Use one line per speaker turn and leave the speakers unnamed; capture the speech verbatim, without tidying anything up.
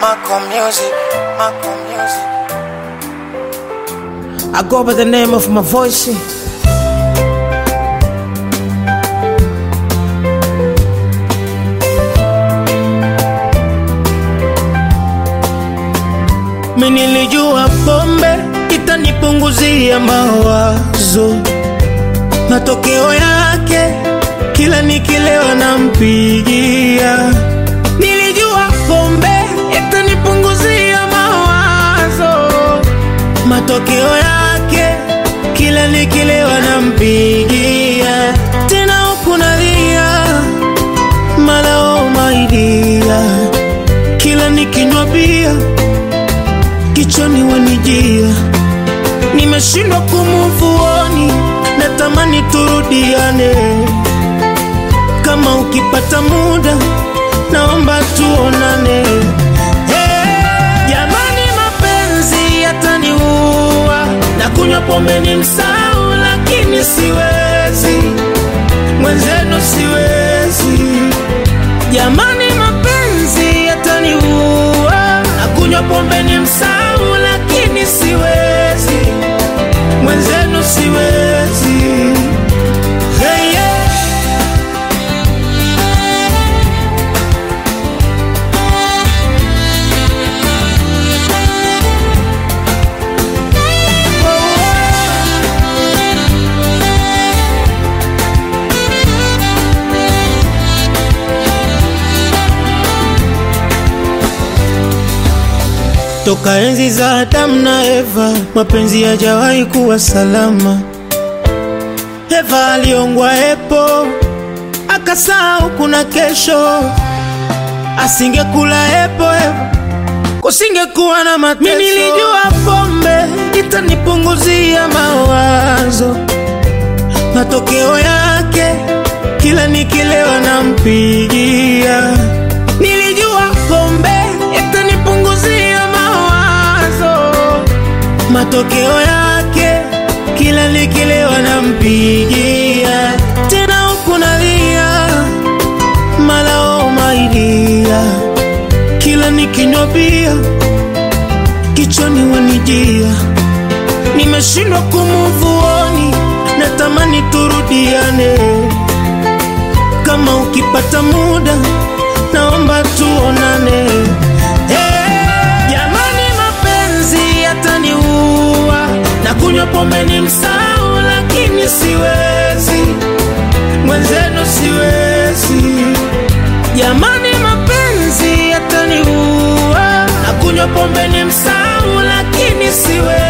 Marco Music, Marco Music.
I go by the name of my voice. Mimi nilijua pombe itanipunguzia mawazo, matokeo yake kila nikilewa nampigia. Nilijua pombe itanipunguzia mawazo, matokeo yake kila nikilewa nampigia. Tena huku nalia malao maidia, kila nikinywa bia kichwani wanijia. Nimeshindwa kumuvuoni, natamani turudiane. Kama ukipata muda naomba tuonane. Hey, jamani mapenzi yataniua, na kunywa pombe ni msao lakini siwezi, mwenzenu siwezi. Jamani mapenzi yataniua, na kunywa pombe ni msao lakini siwezi, mwenzenu siwezi. Hey, yeah. Toka enzi za Adam na Eva, mapenzi hajawahi kuwa salama. Eva aliongwa epo, akasahau kuna kesho. Asingekula epo Eva, kusingekuwa na mateso. Mimi nilijua pombe itanipunguzia mawazo, matokeo yake kila nikilewa nampigia. Nilijua pombe itanipunguzia mawazo, matokeo yake kila nikilewa nampigia. Tena huku nalia malao maidia, kila nikinywa bia kichwani wanijia. Nimeshindwa kumuvuoni, natamani turudiane. Kama ukipata muda naomba tuonane. Hey, jamani mapenzi yataniua, na kunywa pombe ni msao lakini siwezi, mwenzenu siwezi. Jamani mapenzi yataniua, na kunywa pombe ni msao lakini siwezi.